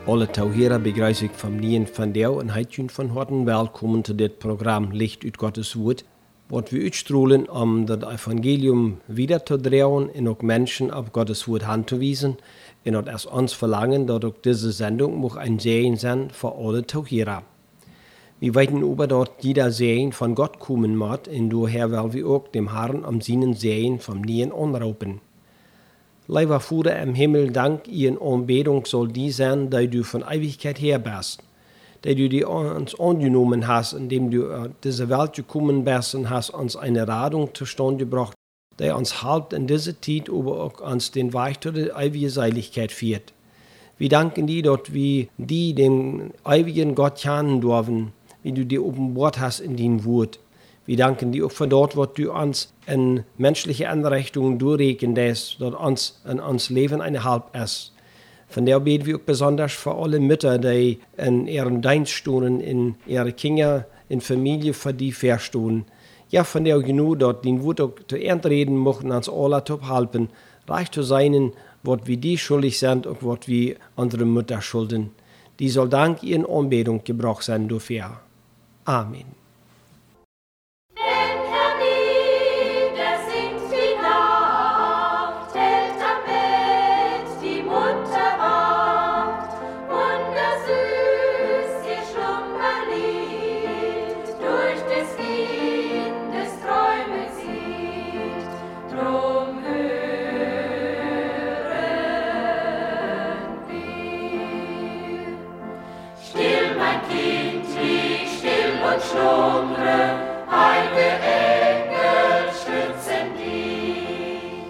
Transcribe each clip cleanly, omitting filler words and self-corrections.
Alle Tauhierer begrüße ich vom Nien von der und heitjün von Horten willkommen zu dit Programm Licht uit Gottes Wort, wat wir uitstrahlen, das Evangelium wieder zu drehen und auch Menschen auf Gottes Wort anzuweisen, und dat es uns verlangen, dass auch diese Sendung muss ein Segen sein für alle Tauhierer. Wir weiten über dort jeder Segen von Gott kommen muss, und daher wollen wir auch dem Herrn am seinen Segen vom Nien anrufen. Lieber Vater im Himmel, Dank, Ihren Anbetung soll die sein, dass du von Ewigkeit her bist, dass du die uns angenommen hast, indem du diese Welt gekommen bist und hast uns eine Radung zustande gebracht, die uns halbt in dieser Zeit, aber auch uns den Weg zu der ewigen Seiligkeit führt. Wir danken dir, dass wir die den ewigen Gott kennen dürfen, wie du dir offenbart hast in dein Wort. Wir danken dir auch für dort, was du uns in menschliche Anrichtungen durchrechnest, dass uns in uns Leben eine Halb ist. Von der beten wir auch besonders für alle Mütter, die in ihren Dienst stehen, in ihre Kinder, in Familie für die verstehen. Ja, von der genug, dass dein Wort auch zu reden möchten, uns alle zu helfen, reich zu sein, was wir dir schuldig sind und was wir andere Mütter schulden. Die soll Dank ihren Anbetung gebraucht sein dafür. Amen. Schlummre, heilige Engel stützen dich.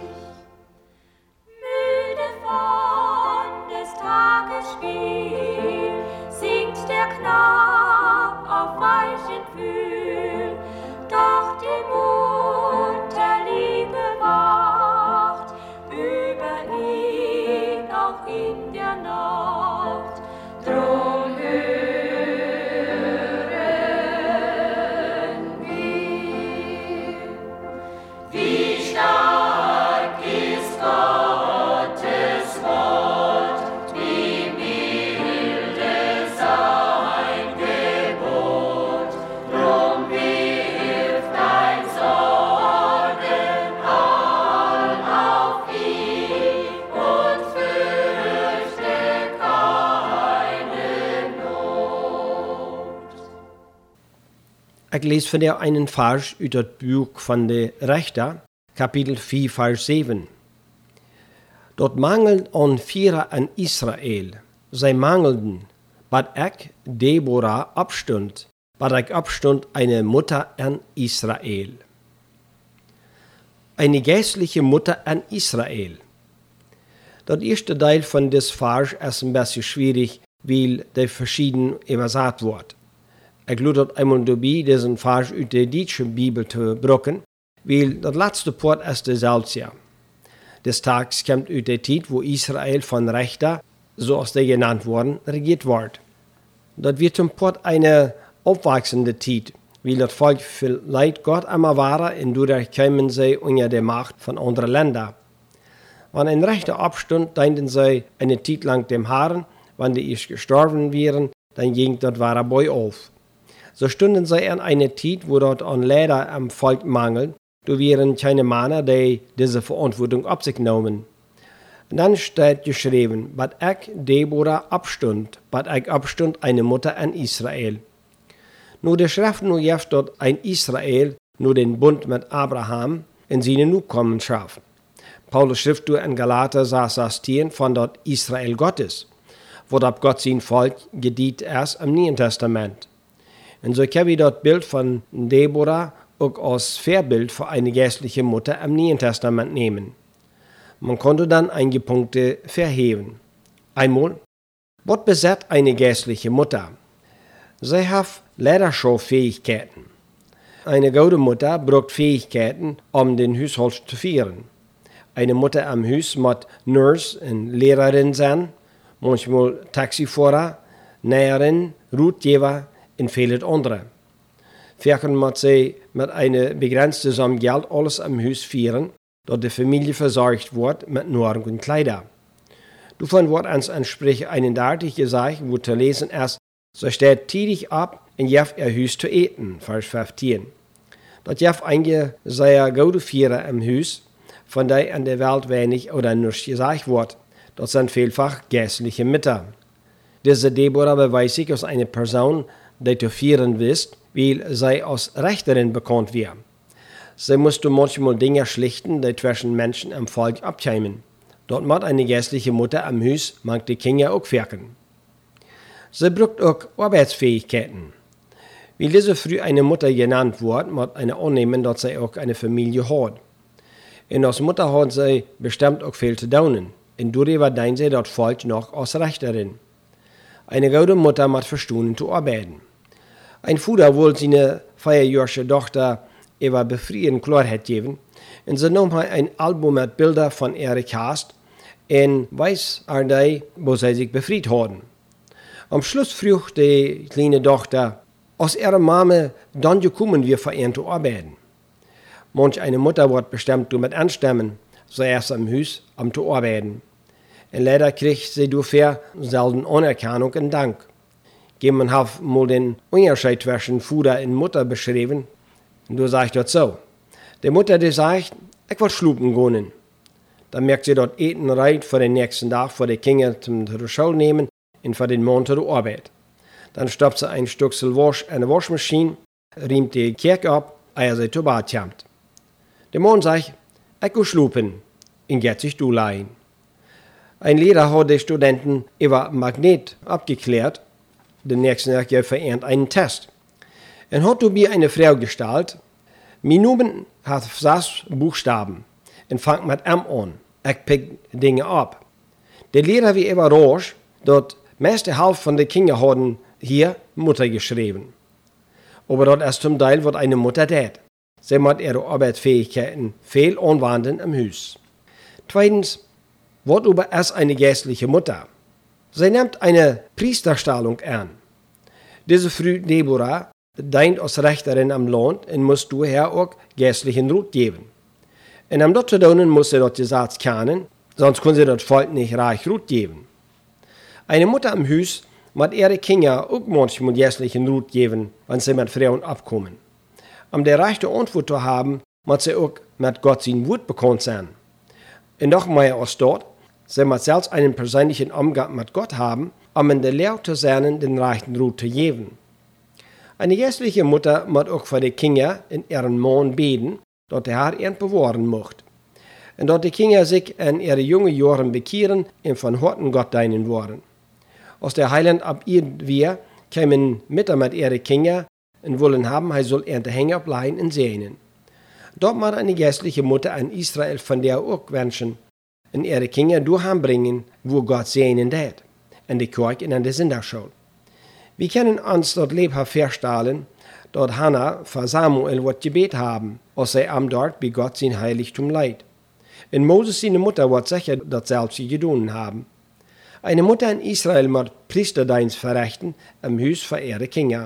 Müde von des Tages Spiel, singt der Knab auf weichen Pfühl, doch die Mutterliebe wacht über ihn auch in der Nacht. Drum Ich lese von der einen Vers aus dem Buch von der Richter, Kapitel 4, Vers 7. Dort mangelt an Vierer an Israel. Sie mangelten, bad ich Deborah abstund, bad ich abstund eine Mutter an Israel. Eine geistliche Mutter an Israel. Das erste Teil von des Vers ist ein bisschen schwierig, weil der verschieden übersetzt wird. Ich lade einmal dabei, diesen Vers aus der deutschen Bibel zu brücken, weil das letzte Part ist derselbe. Des Tags kommt aus der Zeit, wo Israel von Richter, so als der genannt worden, regiert wird. Das wird zum Part eine aufwachsende Zeit, weil das Volk viel Leid Gott einmal war und dadurch kämen sie unter der Macht von anderen Ländern. Wenn ein Richter abstund, dienten sie eine Zeit lang dem Herrn, wenn die erst gestorben wären, dann ging das wahre Boy auf. So stunden sie an einer Zeit, wo dort an Lehrer am Volk mangelt, da wären keine Männer, die diese Verantwortung auf sich nahmen. Und dann steht geschrieben, bad ich Deborah abstund, bad ich abstund eine Mutter an Israel. Nur der Schrift nur jetzt dort ein Israel, nur den Bund mit Abraham in seine Nachkommenschaft. Paulus schrift in Galater saß von dort Israel Gottes, wo ab Gott sein Volk gedient erst im Neuen Testament. Und so kann ich das Bild von Deborah auch als Vorbild für eine geistliche Mutter im Neuen Testament nehmen. Man konnte dann einige Punkte verheben. Einmal, was besitzt eine geistliche Mutter? Sie hat Leadership-Fähigkeiten. Eine gute Mutter braucht Fähigkeiten, um den Haushalt zu führen. Eine Mutter am Haus muss Nurse und Lehrerin sein, manchmal Taxifahrer, Näherin, Routgeber und viele andere. Vielleicht muss sie mit einer begrenzten Summe Geld alles am Haus führen, dass die Familie versorgt wird mit Nahrung und Kleider. Davon wird uns in Sprüche 31 gesagt, wo zu lesen ist, so steht tätig ab und jef ihr Hus zu eten, Vers 15. Dat jef einige sehr gute Vierer im Hus, von der an der Welt wenig oder nichts gesagt wird. Das sind vielfach geistliche Mütter. Diese Deborah beweist sich als eine Person, die zu führen wisst, weil sie als Richterin bekannt wird. Sie musste manchmal Dinge schlichten, die zwischen Menschen im Volk abkämen. Dort macht eine geistliche Mutter am Haus mag die Kinder auch wirken. Sie braucht auch Arbeitsfähigkeiten. Weil diese früh eine Mutter genannt wird, muss eine annehmen, dass sie auch eine Familie hat. Und als Mutter hat sie bestimmt auch viel zu tun. Und darüber denkt sie das Volk noch als Richterin. Eine gute Mutter muss verstehen zu arbeiten. Ein Vater wollte seine 4-jährige Tochter über Befrieden Klarheit geben, und sie nahm ein Album mit Bildern von ihrer Cast und weiß wo sie sich befreit haben. Am Schluss frug die kleine Tochter, aus ihrer Mama dann gekommen wir für ihn zu arbeiten. Manch eine Mutter wird bestimmt damit anstimmen, zuerst am Haus, zu arbeiten. Und leider kriegt sie dafür selten Anerkennung und Dank. Jemand hat mal den Unterschied zwischen Vater und Mutter beschrieben. Und du sagst das so. Die Mutter, die sagt, ich will schlupen gehen. Dann merkt sie dort Eten reit für den nächsten Tag, für die Kinder zum Schule nehmen und für den Mann zur Arbeit. Dann stoppt sie ein Stückchen Wasch in die Waschmaschine, riemt die Kerk ab, ehe sie zu Bad kommt. Der Mann sagt, ich will schlupen, und geht sich durchleihen. Ein Lehrer hat die Studenten über Magnet abgeklärt. Den nächsten Tag verehrt einen Test. Und hat dabei eine Frau gestellt. Mein Name hat 6 Buchstaben und fängt mit M an. Ich pick Dinge ab. Der Lehrer war überrascht, dass meiste Hälfte von den Kindern haben hier Mutter geschrieben. Aber dort ist zum Teil, was eine Mutter tät. Sie muss ihre Arbeitsfähigkeiten viel anwenden im Haus. Zweitens, was über ist eine geistliche Mutter? Sie nimmt eine Priesterstellung an. Diese Frau Deborah dient als Richterin am Land und muss daher auch geistlichen Rat geben. Und um das zu tun, muss sie das Gesetz kennen, sonst kann sie das Volk nicht reich Rat geben. Eine Mutter im Haus muss ihre Kinder auch manchmal geistlichen Rat geben, wenn sie mit Frauen abkommen. Um die rechte Antwort zu haben, muss sie auch mit Gott sein Wort bekannt sein. Und noch mehr als dort, sie muss selbst einen persönlichen Umgang mit Gott haben, um in der Lehre zu sein, den rechten Rat zu geben. Eine geistliche Mutter muss auch für die Kinder in ihren Mann beten, dass der Herr ihn bewahren möchte. Und dass die Kinder sich in ihre jungen Jahren bekehren und von Horten Gott dienen wollen. Aus der Heiland ab ihr wir kämen Mütter mit ihren Kindern und wollen haben, er soll er hängen bleiben und sehnen. Dort muss eine geistliche Mutter in Israel von der auch wünschen und ihre Kinder durchbringen, wo Gott sehnen tät, in die Kirche und in der Sünderschule. Wir können uns dort lebhaft feststellen, dass Hannah für Samuel wird gebet haben, als sie am dort bei Gott sein Heiligtum leiht. Und Moses, seine Mutter, wird sicher das selbst getan haben. Eine Mutter in Israel muss Priesterdienst verrichten im Haus für ihre Kinder.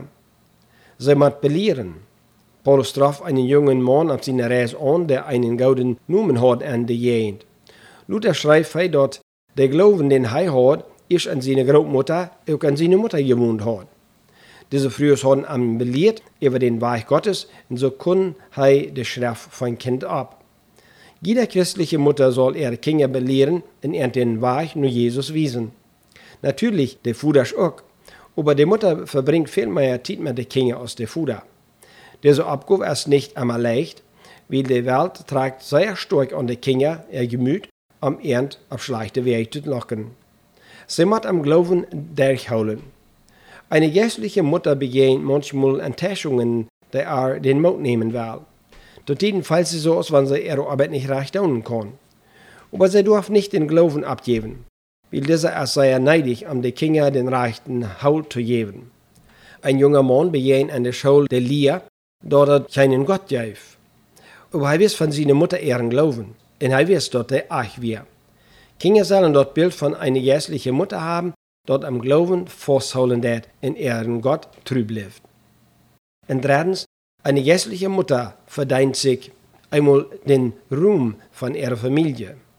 Sie muss belehren. Paulus traf einen jungen Mann auf seiner Reise an, der einen goldenen Namen hat an der Gegend. Luther schreibt, dass der Glauben, den er hat, ist an seine Großmutter, auch an seine Mutter gewohnt hat. Diese Früher haben ihn belehrt über den Weg Gottes, und so kann er die Schrift von Kind ab. Jede christliche Mutter soll ihre Kinder belehren und ihnen den Weg nur Jesus wiesen. Natürlich, der Vater auch, aber die Mutter verbringt viel mehr Zeit mit den Kindern als der Vater. Diese Aufgabe ist nicht einmal leicht, weil die Welt trägt sehr stark an die Kinder ihr Gemüt, um ihnen auf schlechte Wege zu locken. Sie muss am Glauben durchhalten. Eine geistliche Mutter begeht manchmal Enttäuschungen, die den Mut nehmen will. Zu Tiden fällt sie so aus, wenn sie ihre Arbeit nicht recht tun kann. Aber sie darf nicht den Glauben abgeben, weil dieser ist sehr neidig, um die Kinder den rechten Halt zu geben. Ein junger Mann begeht an der Schule der Lehre, dort er keinen Gott gibt. Aber er weiß von seiner Mutter ihren Glauben, und er weiß, dass er echt wird. Kinder sollen dort Bild von einer geistlichen Mutter haben, dort am Glauben festhalten, der in ihren Gott treu bleibt. Und drittens, eine geistliche Mutter verdient sich einmal den Ruhm von ihrer Familie.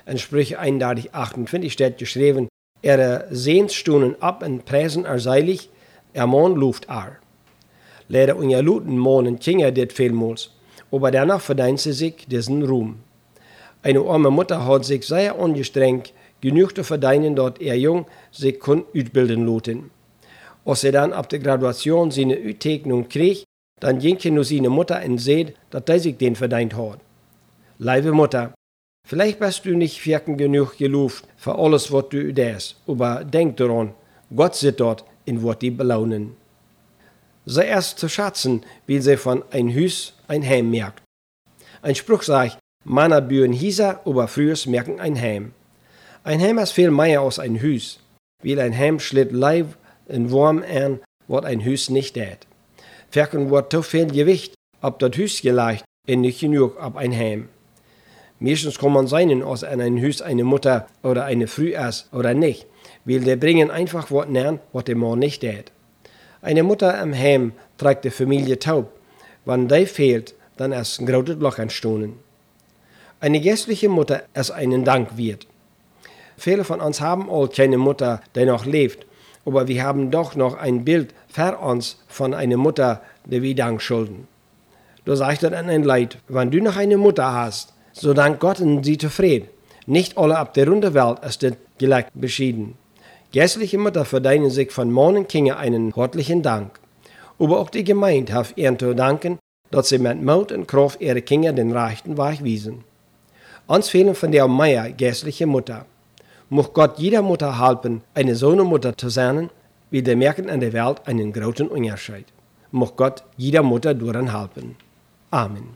In Sprüche 31, 28 steht geschrieben, Sehensstunden ab und preisen seilig, Mond luft Leider unja Luten monen Kinder dit vielmals, aber danach verdient sie sich diesen Ruhm. Eine arme Mutter hat sich sehr angestrengt, genug zu verdienen, dass ihr Jung sich kann utbilden lassen. Als sie dann ab der Graduation seine Utzeichnung kriegt, dann ging nur seine Mutter und sieht, dass er sich den verdient hat. Liebe Mutter, vielleicht bist du nicht wirken genug gelobt für alles, was du tust, aber denk daran, Gott sitzt dort und wird dich belohnen. Sei erst zu schätzen, wie sie von ein Hus ein Heim merkt. Ein Spruch sagt, Männer bühen Hieser, aber frühers merken ein Heim. Ein Heim ist viel mehr als ein Hus, weil ein Heim schlägt Leib und warm an, was ein Hus nicht hat. Verken wird zu viel Gewicht ab das Hus gelegt und nicht genug ab ein Heim. Meistens kann man sein, als an ein Hus eine Mutter oder eine Frau ist oder nicht, weil die bringen einfach was näher, was der Mann nicht hat. Eine Mutter im Heim trägt die Familie taub. Wenn die fehlt, dann ist ein großes Loch entstanden. Eine geistliche Mutter ist einen Dank wert. Viele von uns haben all keine Mutter, die noch lebt, aber wir haben doch noch ein Bild für uns von einer Mutter, die wir Dank schulden. Du sagst dann ein Leid, wenn du noch eine Mutter hast, so dank Gott und sie zufrieden. Nicht alle ab der runden Welt ist das gleich beschieden. Geistliche Mütter verdienen sich von morgen Kinder einen herzlichen Dank. Aber auch die Gemeinde hat ihnen zu danken, dass sie mit Mut und Kraft ihre Kinder den rechten Weg wiesen. Uns fehlen von der Meier geistliche Mutter. Muss Gott jeder Mutter helfen, eine so eine Mutter zu sein, wie wir merken in der Welt einen großen Unterschied. Muss Gott jeder Mutter daran helfen. Amen.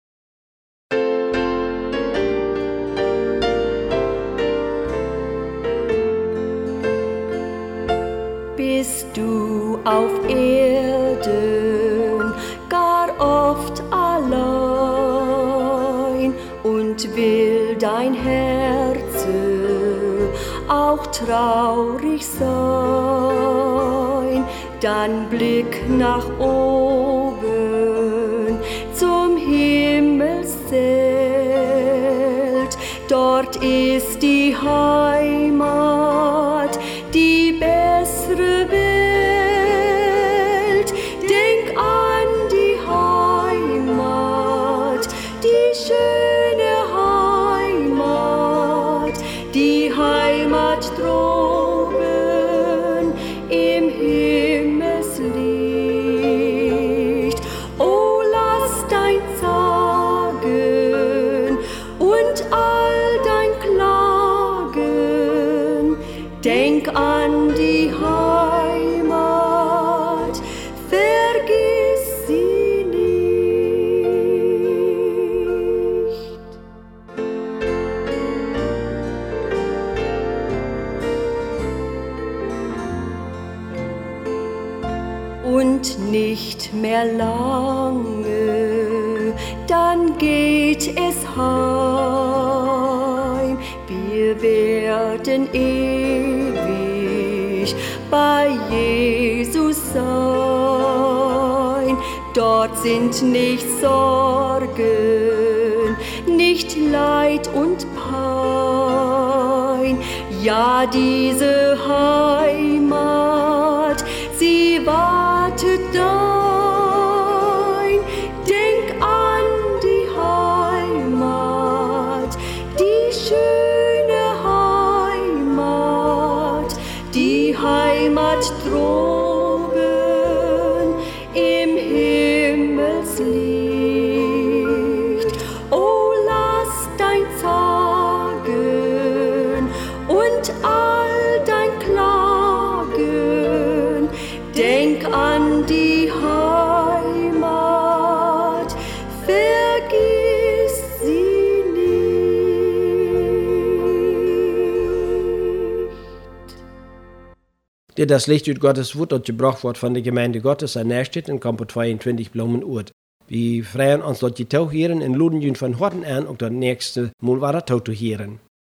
Bist du auf Erden gar oft allein und will dein Herz auch traurig sein, dann blick nach oben zum Himmelszelt, dort ist die Heimat, die bessere Welt. Denk an die Heimat, die schöne Heimat, die Heimat droben im Himmelslicht. Oh, lass dein Zagen und all dein Klagen, denk an die Heimat, vergiss sie nicht. Und nicht mehr lange, dann geht es heim. Wir werden ewig bei Jesus sein. Dort sind nicht Sorgen, nicht Leid und Pein. Ja, diese Heimat, sie wartet dein. Denk an die Heimat, die schöne Heimat, die Heimat droben im Himmelslicht. Oh, lass dein Zagen und all dein Klagen, denk an die Heimat, vergiss sie nicht. Dit das Licht uit Gottes Wort, dat gebracht wordt van de gemeente Gottes aan Nijstedt in Kampo 22 Bloemen-Oord. We vrijen ons dat je touw heren en loeden jullie van harten aan ook dat nächste Mal weer touw te heren.